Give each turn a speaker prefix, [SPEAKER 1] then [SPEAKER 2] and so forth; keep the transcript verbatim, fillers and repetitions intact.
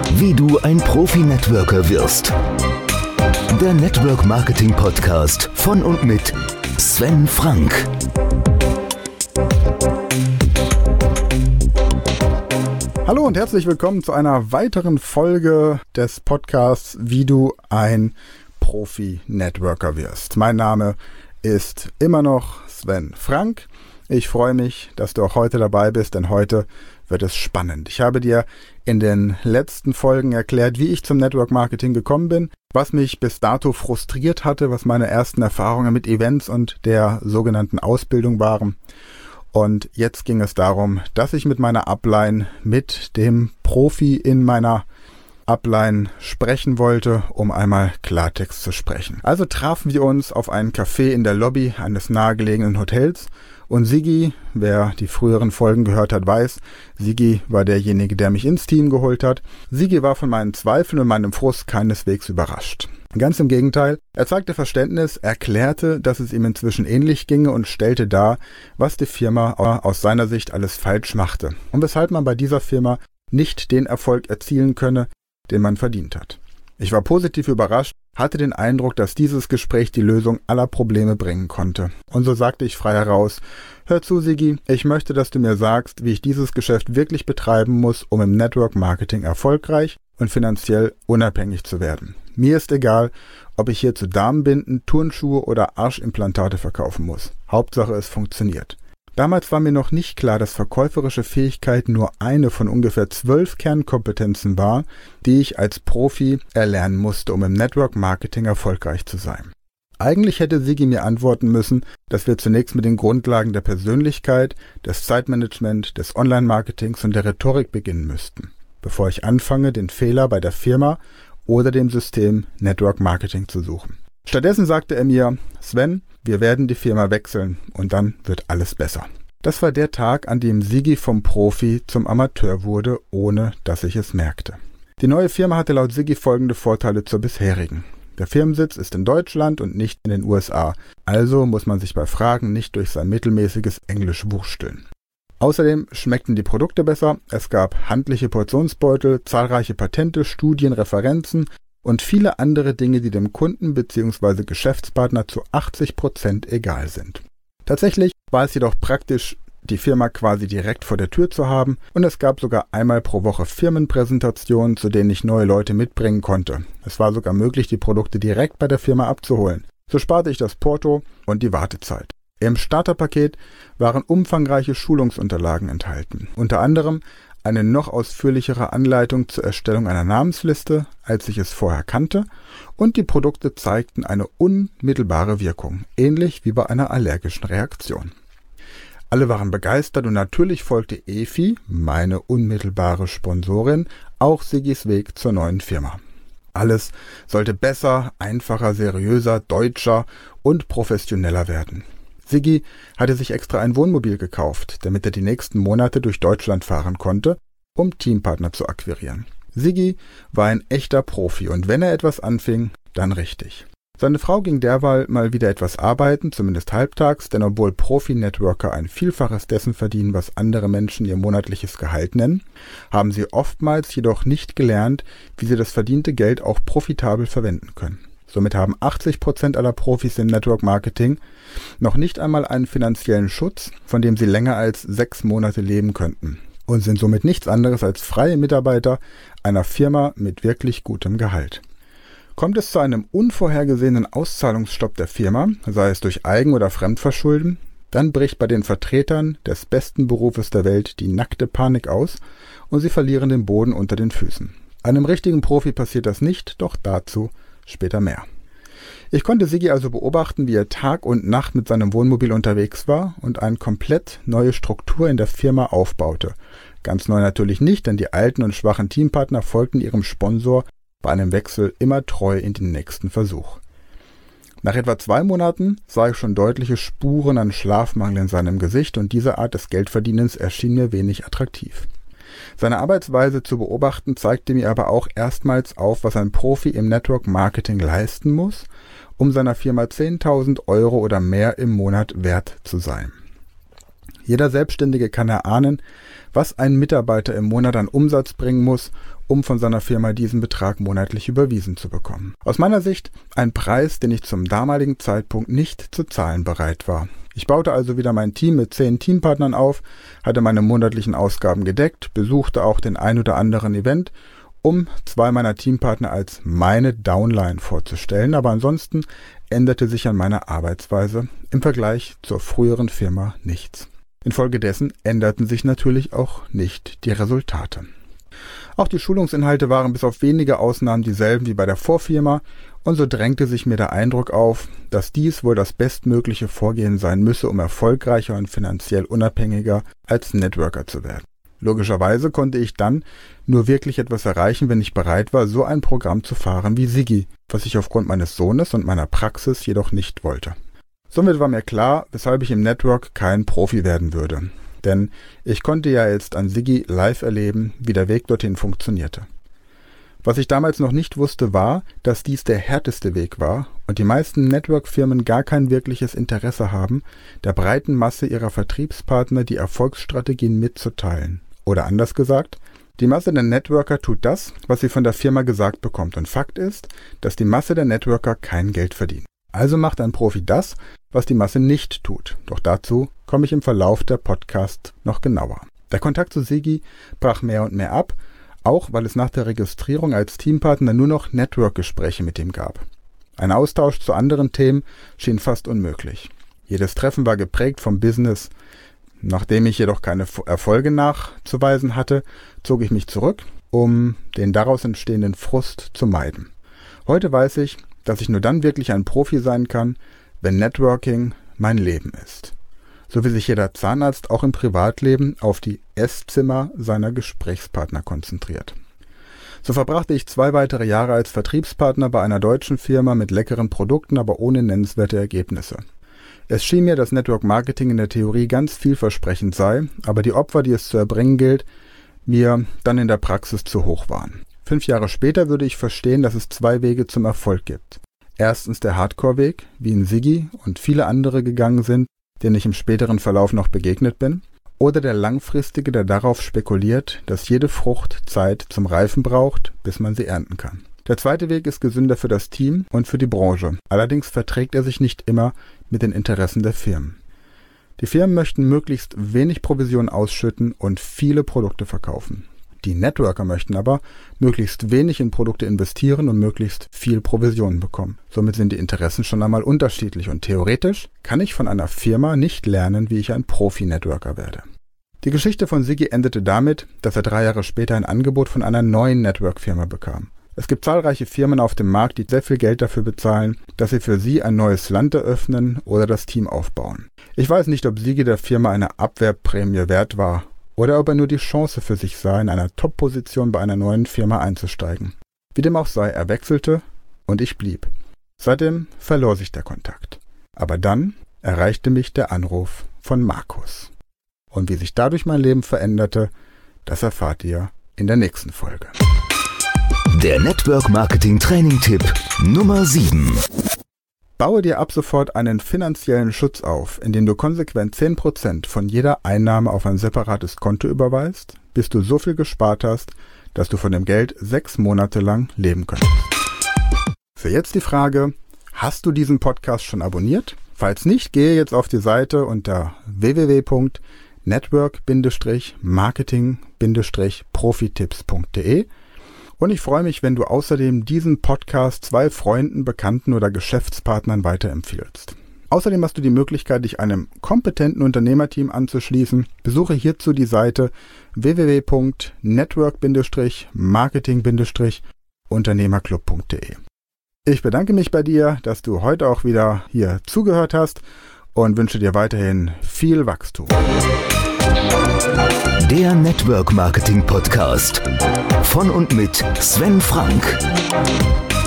[SPEAKER 1] Wie du ein Profi-Networker wirst. Der Network Marketing Podcast von und mit Sven Frank.
[SPEAKER 2] Hallo und herzlich willkommen zu einer weiteren Folge des Podcasts Wie du ein Profi-Networker wirst. Mein Name ist immer noch Sven Frank. Ich freue mich, dass du auch heute dabei bist, denn heute wird es spannend. Ich habe dir in den letzten Folgen erklärt, wie ich zum Network Marketing gekommen bin, was mich bis dato frustriert hatte, was meine ersten Erfahrungen mit Events und der sogenannten Ausbildung waren. Und jetzt ging es darum, dass ich mit meiner Upline, mit dem Profi in meiner Upline sprechen wollte, um einmal Klartext zu sprechen. Also trafen wir uns auf einen Café in der Lobby eines nahegelegenen Hotels und Sigi, wer die früheren Folgen gehört hat, weiß, Sigi war derjenige, der mich ins Team geholt hat. Sigi war von meinen Zweifeln und meinem Frust keineswegs überrascht. Ganz im Gegenteil, er zeigte Verständnis, erklärte, dass es ihm inzwischen ähnlich ginge und stellte dar, was die Firma aus seiner Sicht alles falsch machte und weshalb man bei dieser Firma nicht den Erfolg erzielen könne, den man verdient hat. Ich war positiv überrascht, hatte den Eindruck, dass dieses Gespräch die Lösung aller Probleme bringen konnte. Und so sagte ich frei heraus: Hör zu, Sigi, ich möchte, dass du mir sagst, wie ich dieses Geschäft wirklich betreiben muss, um im Network Marketing erfolgreich und finanziell unabhängig zu werden. Mir ist egal, ob ich hierzu Damenbinden, Turnschuhe oder Arschimplantate verkaufen muss. Hauptsache, es funktioniert. Damals war mir noch nicht klar, dass verkäuferische Fähigkeit nur eine von ungefähr zwölf Kernkompetenzen war, die ich als Profi erlernen musste, um im Network Marketing erfolgreich zu sein. Eigentlich hätte Sigi mir antworten müssen, dass wir zunächst mit den Grundlagen der Persönlichkeit, des Zeitmanagement, des Online-Marketings und der Rhetorik beginnen müssten, bevor ich anfange, den Fehler bei der Firma oder dem System Network Marketing zu suchen. Stattdessen sagte er mir: Sven, wir werden die Firma wechseln und dann wird alles besser. Das war der Tag, an dem Sigi vom Profi zum Amateur wurde, ohne dass ich es merkte. Die neue Firma hatte laut Sigi folgende Vorteile zur bisherigen. Der Firmensitz ist in Deutschland und nicht in den U S A, also muss man sich bei Fragen nicht durch sein mittelmäßiges Englisch wursteln. Außerdem schmeckten die Produkte besser, es gab handliche Portionsbeutel, zahlreiche Patente, Studien, Referenzen und viele andere Dinge, die dem Kunden bzw. Geschäftspartner zu achtzig Prozent egal sind. Tatsächlich war es jedoch praktisch, die Firma quasi direkt vor der Tür zu haben, und es gab sogar einmal pro Woche Firmenpräsentationen, zu denen ich neue Leute mitbringen konnte. Es war sogar möglich, die Produkte direkt bei der Firma abzuholen. So sparte ich das Porto und die Wartezeit. Im Starterpaket waren umfangreiche Schulungsunterlagen enthalten, unter anderem eine noch ausführlichere Anleitung zur Erstellung einer Namensliste, als ich es vorher kannte, und die Produkte zeigten eine unmittelbare Wirkung, ähnlich wie bei einer allergischen Reaktion. Alle waren begeistert und natürlich folgte Efi, meine unmittelbare Sponsorin, auch Sigis Weg zur neuen Firma. Alles sollte besser, einfacher, seriöser, deutscher und professioneller werden. Sigi hatte sich extra ein Wohnmobil gekauft, damit er die nächsten Monate durch Deutschland fahren konnte, um Teampartner zu akquirieren. Sigi war ein echter Profi und wenn er etwas anfing, dann richtig. Seine Frau ging derweil mal wieder etwas arbeiten, zumindest halbtags, denn obwohl Profi-Networker ein Vielfaches dessen verdienen, was andere Menschen ihr monatliches Gehalt nennen, haben sie oftmals jedoch nicht gelernt, wie sie das verdiente Geld auch profitabel verwenden können. Somit haben achtzig Prozent aller Profis im Network Marketing noch nicht einmal einen finanziellen Schutz, von dem sie länger als sechs Monate leben könnten, und sind somit nichts anderes als freie Mitarbeiter einer Firma mit wirklich gutem Gehalt. Kommt es zu einem unvorhergesehenen Auszahlungsstopp der Firma, sei es durch Eigen- oder Fremdverschulden, dann bricht bei den Vertretern des besten Berufes der Welt die nackte Panik aus und sie verlieren den Boden unter den Füßen. Einem richtigen Profi passiert das nicht, doch dazu später mehr. Ich konnte Sigi also beobachten, wie er Tag und Nacht mit seinem Wohnmobil unterwegs war und eine komplett neue Struktur in der Firma aufbaute. Ganz neu natürlich nicht, denn die alten und schwachen Teampartner folgten ihrem Sponsor bei einem Wechsel immer treu in den nächsten Versuch. Nach etwa zwei Monaten sah ich schon deutliche Spuren an Schlafmangel in seinem Gesicht und diese Art des Geldverdienens erschien mir wenig attraktiv. Seine Arbeitsweise zu beobachten zeigte mir aber auch erstmals auf, was ein Profi im Network Marketing leisten muss, um seiner Firma zehntausend Euro oder mehr im Monat wert zu sein. Jeder Selbstständige kann erahnen, was ein Mitarbeiter im Monat an Umsatz bringen muss, um von seiner Firma diesen Betrag monatlich überwiesen zu bekommen. Aus meiner Sicht ein Preis, den ich zum damaligen Zeitpunkt nicht zu zahlen bereit war. Ich baute also wieder mein Team mit zehn Teampartnern auf, hatte meine monatlichen Ausgaben gedeckt, besuchte auch den ein oder anderen Event, um zwei meiner Teampartner als meine Downline vorzustellen, aber ansonsten änderte sich an meiner Arbeitsweise im Vergleich zur früheren Firma nichts. Infolgedessen änderten sich natürlich auch nicht die Resultate. Auch die Schulungsinhalte waren bis auf wenige Ausnahmen dieselben wie bei der Vorfirma und so drängte sich mir der Eindruck auf, dass dies wohl das bestmögliche Vorgehen sein müsse, um erfolgreicher und finanziell unabhängiger als Networker zu werden. Logischerweise konnte ich dann nur wirklich etwas erreichen, wenn ich bereit war, so ein Programm zu fahren wie Sigi, was ich aufgrund meines Sohnes und meiner Praxis jedoch nicht wollte. Somit war mir klar, weshalb ich im Network kein Profi werden würde. Denn ich konnte ja jetzt an Sigi live erleben, wie der Weg dorthin funktionierte. Was ich damals noch nicht wusste, war, dass dies der härteste Weg war und die meisten Network-Firmen gar kein wirkliches Interesse haben, der breiten Masse ihrer Vertriebspartner die Erfolgsstrategien mitzuteilen. Oder anders gesagt, die Masse der Networker tut das, was sie von der Firma gesagt bekommt. Und Fakt ist, dass die Masse der Networker kein Geld verdient. Also macht ein Profi das, was die Masse nicht tut. Doch dazu komme ich im Verlauf der Podcast noch genauer. Der Kontakt zu Sigi brach mehr und mehr ab, auch weil es nach der Registrierung als Teampartner nur noch Network-Gespräche mit ihm gab. Ein Austausch zu anderen Themen schien fast unmöglich. Jedes Treffen war geprägt vom Business. Nachdem ich jedoch keine Erfolge nachzuweisen hatte, zog ich mich zurück, um den daraus entstehenden Frust zu meiden. Heute weiß ich, dass ich nur dann wirklich ein Profi sein kann, wenn Networking mein Leben ist. So wie sich jeder Zahnarzt auch im Privatleben auf die Esszimmer seiner Gesprächspartner konzentriert. So verbrachte ich zwei weitere Jahre als Vertriebspartner bei einer deutschen Firma mit leckeren Produkten, aber ohne nennenswerte Ergebnisse. Es schien mir, dass Network Marketing in der Theorie ganz vielversprechend sei, aber die Opfer, die es zu erbringen gilt, mir dann in der Praxis zu hoch waren. Fünf Jahre später würde ich verstehen, dass es zwei Wege zum Erfolg gibt. Erstens der Hardcore-Weg, wie ihn Sigi und viele andere gegangen sind, denen ich im späteren Verlauf noch begegnet bin, oder der langfristige, der darauf spekuliert, dass jede Frucht Zeit zum Reifen braucht, bis man sie ernten kann. Der zweite Weg ist gesünder für das Team und für die Branche. Allerdings verträgt er sich nicht immer mit den Interessen der Firmen. Die Firmen möchten möglichst wenig Provision ausschütten und viele Produkte verkaufen. Die Networker möchten aber möglichst wenig in Produkte investieren und möglichst viel Provision bekommen. Somit sind die Interessen schon einmal unterschiedlich und theoretisch kann ich von einer Firma nicht lernen, wie ich ein Profi-Networker werde. Die Geschichte von Sigi endete damit, dass er drei Jahre später ein Angebot von einer neuen Network-Firma bekam. Es gibt zahlreiche Firmen auf dem Markt, die sehr viel Geld dafür bezahlen, dass sie für sie ein neues Land eröffnen oder das Team aufbauen. Ich weiß nicht, ob Sigi der Firma eine Abwerbprämie wert war oder ob er nur die Chance für sich sah, in einer Top-Position bei einer neuen Firma einzusteigen. Wie dem auch sei, er wechselte und ich blieb. Seitdem verlor sich der Kontakt. Aber dann erreichte mich der Anruf von Markus. Und wie sich dadurch mein Leben veränderte, das erfahrt ihr in der nächsten Folge.
[SPEAKER 1] Der Network Marketing Training Tipp Nummer sieben.
[SPEAKER 2] Baue dir ab sofort einen finanziellen Schutz auf, indem du konsequent zehn Prozent von jeder Einnahme auf ein separates Konto überweist, bis du so viel gespart hast, dass du von dem Geld sechs Monate lang leben könntest. Für jetzt die Frage, hast du diesen Podcast schon abonniert? Falls nicht, gehe jetzt auf die Seite unter w w w punkt network marketing profitipps punkt d e und ich freue mich, wenn du außerdem diesen Podcast zwei Freunden, Bekannten oder Geschäftspartnern weiterempfiehlst. Außerdem hast du die Möglichkeit, dich einem kompetenten Unternehmerteam anzuschließen. Besuche hierzu die Seite w w w punkt network marketing unternehmerclub punkt d e. Ich bedanke mich bei dir, dass du heute auch wieder hier zugehört hast und wünsche dir weiterhin viel Wachstum.
[SPEAKER 1] Der Network Marketing Podcast von und mit Sven Frank.